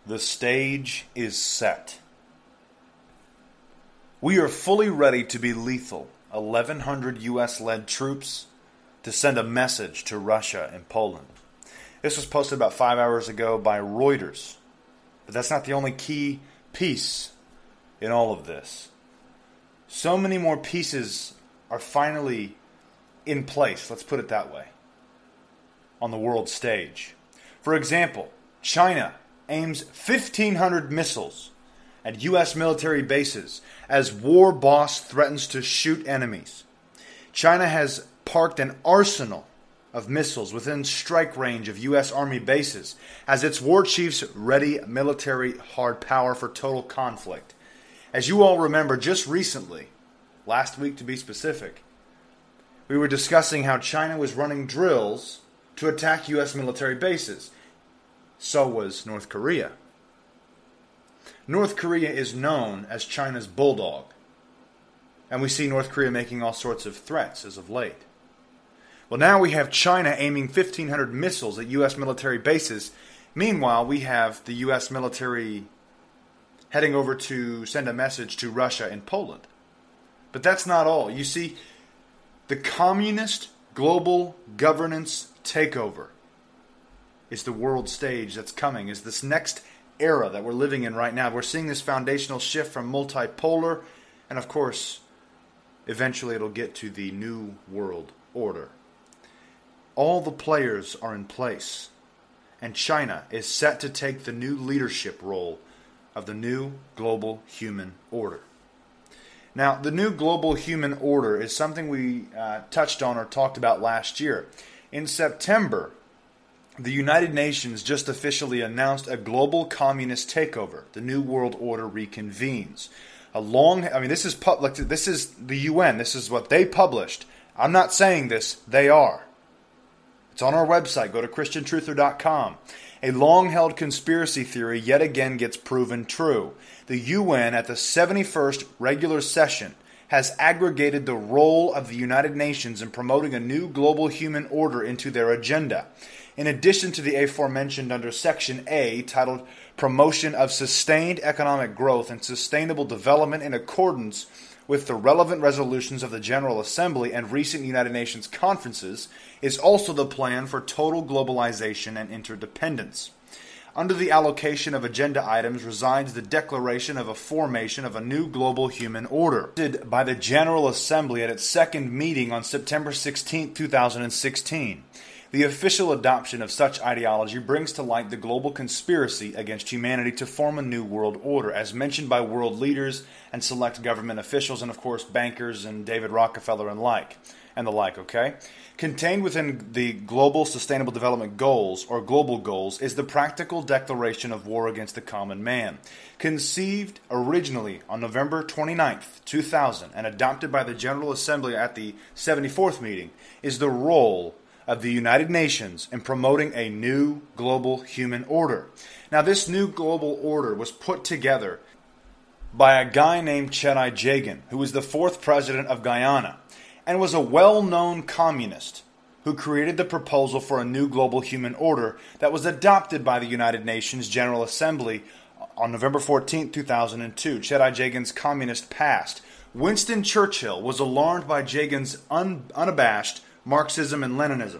The stage is set. We are fully ready to be lethal, 1,100 U.S.-led troops to send a message to Russia and Poland. This was posted about 5 hours ago by Reuters. But that's not the only key piece in all of this. So many more pieces are finally in place, let's put it that way, on the world stage. For example, China aims 1,500 missiles at U.S. military bases as war boss threatens to shoot enemies. China has parked an arsenal of missiles within strike range of U.S. Army bases as its war chiefs ready military hard power for total conflict. As you all remember, just recently, last week to be specific, we were discussing how China was running drills to attack U.S. military bases. So was North Korea. North Korea is known as China's bulldog. And we see North Korea making all sorts of threats as of late. Well, now we have China aiming 1,500 missiles at U.S. military bases. Meanwhile, we have the U.S. military heading over to send a message to Russia and Poland. But that's not all. You see, the communist global governance takeover is the world stage that's coming, is this next era that we're living in right now. We're seeing this foundational shift from multipolar, and of course, eventually it'll get to the new world order. All the players are in place, and China is set to take the new leadership role of the new global human order. Now, the new global human order is something we touched on or talked about last year. In September, the United Nations just officially announced a global communist takeover. The New World Order reconvenes. This is public. This is the UN. This is what they published. I'm not saying this. They are. It's on our website. Go to ChristianTruther.com. A long-held conspiracy theory yet again gets proven true. The UN at the 71st regular session has aggregated the role of the United Nations in promoting a new global human order into their agenda. In addition to the aforementioned under Section A, titled Promotion of Sustained Economic Growth and Sustainable Development in accordance with the relevant resolutions of the General Assembly and recent United Nations conferences, is also the plan for total globalization and interdependence. Under the allocation of agenda items resides the declaration of a formation of a new global human order, by the General Assembly at its second meeting on September 16, 2016. The official adoption of such ideology brings to light the global conspiracy against humanity to form a new world order, as mentioned by world leaders and select government officials, and of course bankers and David Rockefeller and the like, okay? Contained within the Global Sustainable Development Goals, or Global Goals, is the practical declaration of war against the common man. Conceived originally on November 29, 2000, and adopted by the General Assembly at the 74th meeting, is the role of the United Nations in promoting a new global human order. Now, this new global order was put together by a guy named Cherai Jagan, who was the fourth president of Guyana, and was a well-known communist who created the proposal for a new global human order that was adopted by the United Nations General Assembly on November 14, 2002. Cherai Jagan's communist past. Winston Churchill was alarmed by Jagan's unabashed Marxism and Leninism,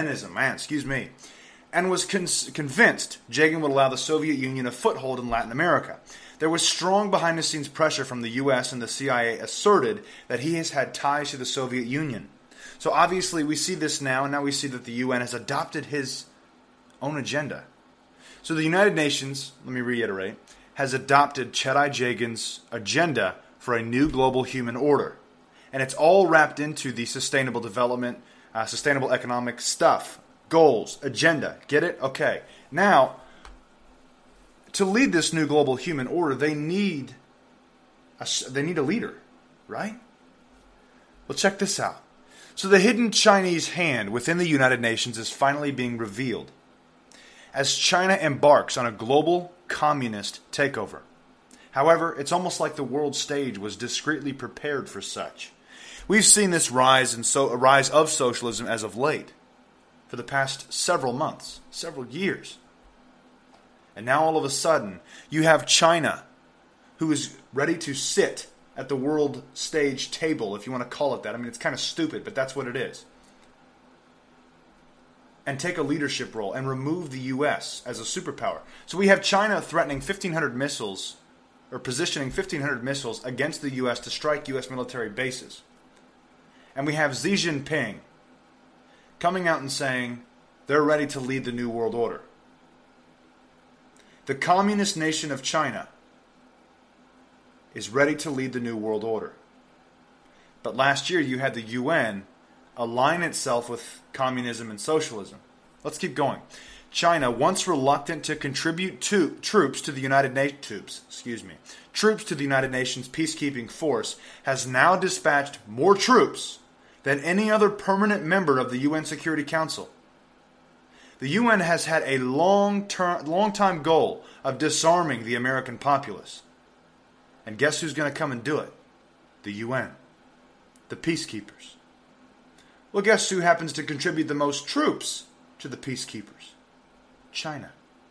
and was convinced Jagan would allow the Soviet Union a foothold in Latin America. There was strong behind-the-scenes pressure from the U.S., and the CIA asserted that he has had ties to the Soviet Union. So obviously we see this now, and now we see that the UN has adopted his own agenda. So the United Nations, let me reiterate, has adopted Cherai Jagan's agenda for a new global human order. And it's all wrapped into the sustainable development, sustainable economic stuff, goals, agenda. Get it? Okay. Now, to lead this new global human order, they need a leader, right? Well, check this out. So the hidden Chinese hand within the United Nations is finally being revealed as China embarks on a global communist takeover. However, it's almost like the world stage was discreetly prepared for such. We've seen this rise of socialism as of late, for the past several months, several years. And now all of a sudden, you have China, who is ready to sit at the world stage table, if you want to call it that. I mean, it's kind of stupid, but that's what it is. And take a leadership role and remove the U.S. as a superpower. So we have China threatening 1,500 missiles, or positioning 1,500 missiles against the U.S. to strike U.S. military bases. And we have Xi Jinping coming out and saying they're ready to lead the New World Order. The communist nation of China is ready to lead the New World Order. But last year you had the UN align itself with communism and socialism. Let's keep going. China, once reluctant to contribute troops to the United Nations peacekeeping force, has now dispatched more troops than any other permanent member of the UN Security Council. The UN has had a long-time goal of disarming the American populace. And guess who's going to come and do it? The UN. The peacekeepers. Well, guess who happens to contribute the most troops to the peacekeepers? China.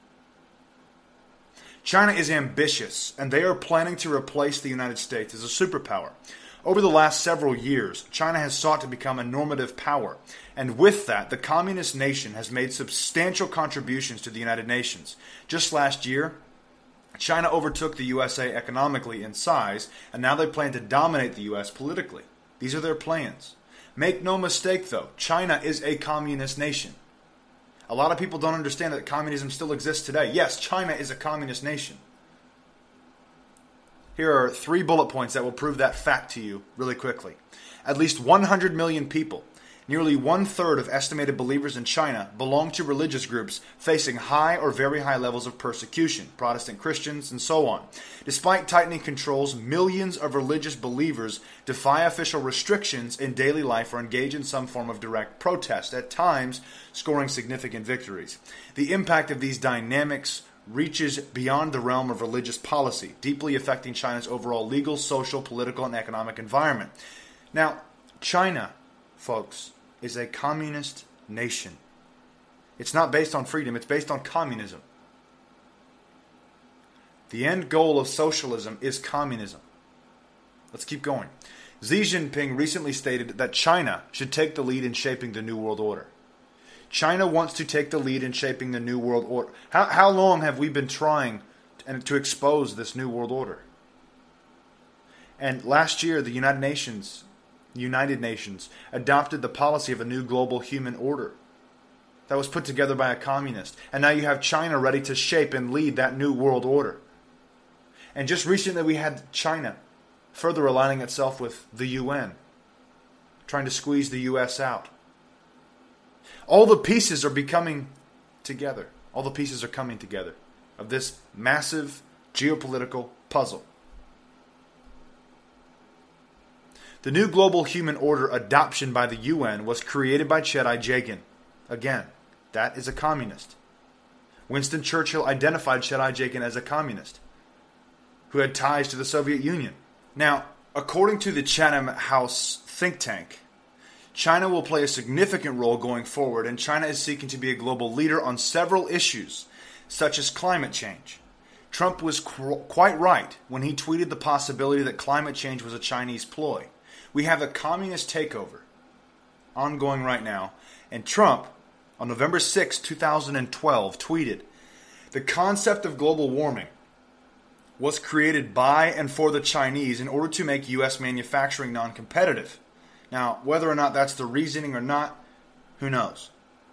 China is ambitious, and they are planning to replace the United States as a superpower. Over the last several years, China has sought to become a normative power, and with that, the communist nation has made substantial contributions to the United Nations. Just last year, China overtook the USA economically in size, and now they plan to dominate the US politically. These are their plans. Make no mistake, though, China is a communist nation. A lot of people don't understand that communism still exists today. Yes, China is a communist nation. Here are 3 bullet points that will prove that fact to you really quickly. At least 100 million people, nearly 1/3 of estimated believers in China, belong to religious groups facing high or very high levels of persecution, Protestant Christians, and so on. Despite tightening controls, millions of religious believers defy official restrictions in daily life or engage in some form of direct protest, at times scoring significant victories. The impact of these dynamics reaches beyond the realm of religious policy, deeply affecting China's overall legal, social, political, and economic environment. Now, China, folks, is a communist nation. It's not based on freedom, it's based on communism. The end goal of socialism is communism. Let's keep going. Xi Jinping recently stated that China should take the lead in shaping the New World Order. China wants to take the lead in shaping the New World Order. How long have we been trying to expose this New World Order? And last year, the United Nations adopted the policy of a new global human order that was put together by a communist. And now you have China ready to shape and lead that new world order. And just recently we had China further aligning itself with the UN, trying to squeeze the US out. All the pieces are becoming together. All the pieces are coming together of this massive geopolitical puzzle. The new global human order adoption by the UN was created by Chiang-Kai-shek. Again, that is a communist. Winston Churchill identified Chiang-Kai-shek as a communist who had ties to the Soviet Union. Now, according to the Chatham House think tank, China will play a significant role going forward, and China is seeking to be a global leader on several issues, such as climate change. Trump was quite right when he tweeted the possibility that climate change was a Chinese ploy. We have a communist takeover ongoing right now, and Trump, on November 6, 2012, tweeted, "The concept of global warming was created by and for the Chinese in order to make U.S. manufacturing non-competitive." Now, whether or not that's the reasoning or not, who knows?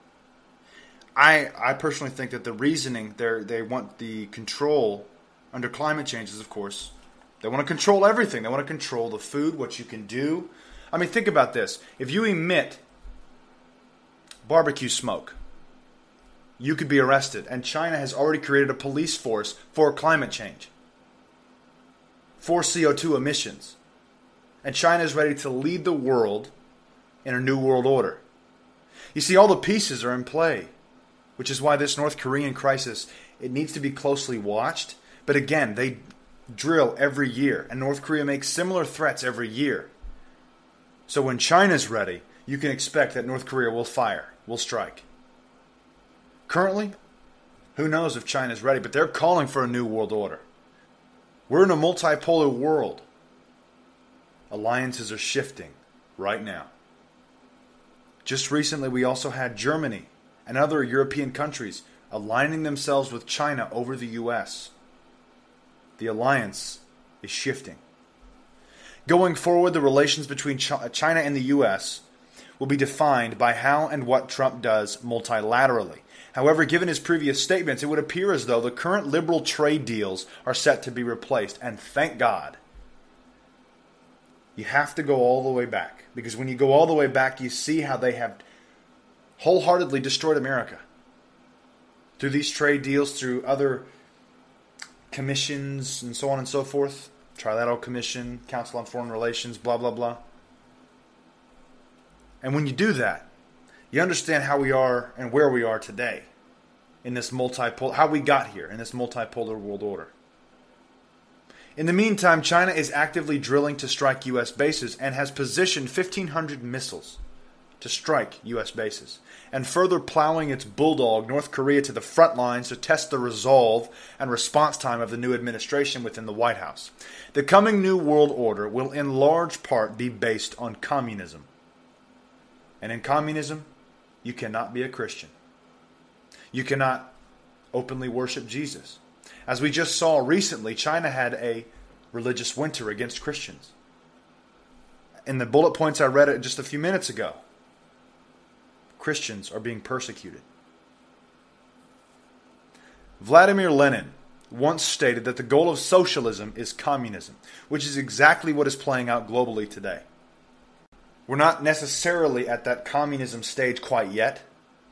I personally think that the reasoning, they want the control under climate change is, of course, they want to control everything. They want to control the food, what you can do. I mean, think about this. If you emit barbecue smoke, you could be arrested. And China has already created a police force for climate change, for CO2 emissions. And China is ready to lead the world in a new world order. You see, all the pieces are in play, which is why this North Korean crisis, it needs to be closely watched. But again, they drill every year, and North Korea makes similar threats every year. So when China's ready, you can expect that North Korea will fire, will strike. Currently, Who knows if China's ready, but they're calling for a new world order. We're in a multipolar world. Alliances are shifting right now. Just recently, we also had Germany and other European countries aligning themselves with China over the U.S. The alliance is shifting. Going forward, the relations between China and the U.S. will be defined by how and what Trump does multilaterally. However, given his previous statements, it would appear as though the current liberal trade deals are set to be replaced. And thank God. You have to go all the way back. Because when you go all the way back, you see how they have wholeheartedly destroyed America. Through these trade deals, through other commissions, and so on and so forth. Trilateral Commission, Council on Foreign Relations, blah, blah, blah. And when you do that, you understand how we are and where we are today in this how we got here in this multipolar world order. In the meantime, China is actively drilling to strike U.S. bases and has positioned 1,500 missiles to strike U.S. bases, and further plowing its bulldog, North Korea, to the front lines to test the resolve and response time of the new administration within the White House. The coming new world order will in large part be based on communism. And in communism, you cannot be a Christian. You cannot openly worship Jesus. As we just saw recently, China had a religious winter against Christians. In the bullet points I read just a few minutes ago, Christians are being persecuted. Vladimir Lenin once stated that the goal of socialism is communism, which is exactly what is playing out globally today. We're not necessarily at that communism stage quite yet,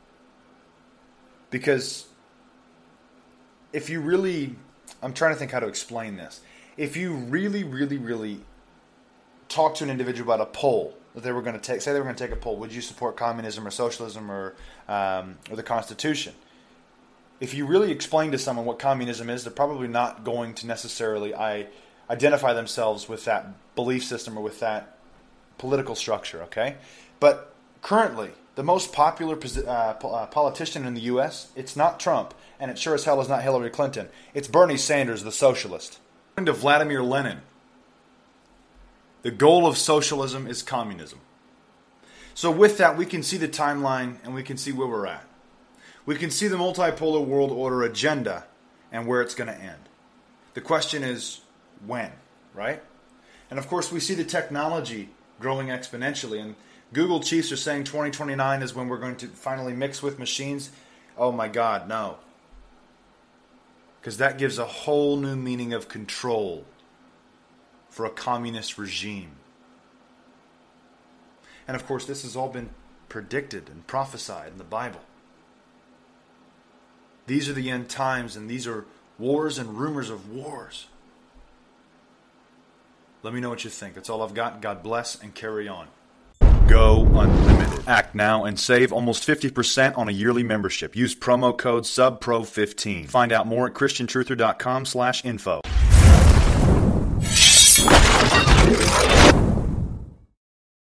because if you really, I'm trying to think how to explain this. If you really talk to an individual about a poll that they were going to take, say they were going to take a poll, would you support communism or socialism or the Constitution? If you really explain to someone what communism is, they're probably not going to necessarily identify themselves with that belief system or with that political structure, okay? But currently, the most popular politician in the U.S., it's not Trump, and it sure as hell is not Hillary Clinton. It's Bernie Sanders, the socialist. According to Vladimir Lenin, the goal of socialism is communism. So with that, we can see the timeline and we can see where we're at. We can see the multipolar world order agenda and where it's going to end. The question is, when, right? And of course, we see the technology growing exponentially. And Google chiefs are saying 2029 is when we're going to finally mix with machines. Oh my God, no. Because that gives a whole new meaning of control for a communist regime. And of course, this has all been predicted and prophesied in the Bible. These are the end times, and these are wars and rumors of wars. Let me know what you think. That's all I've got. God bless and carry on. Go Unlimited. Act now and save almost 50% on a yearly membership. Use promo code SUBPRO15. Find out more at ChristianTruther.com/info.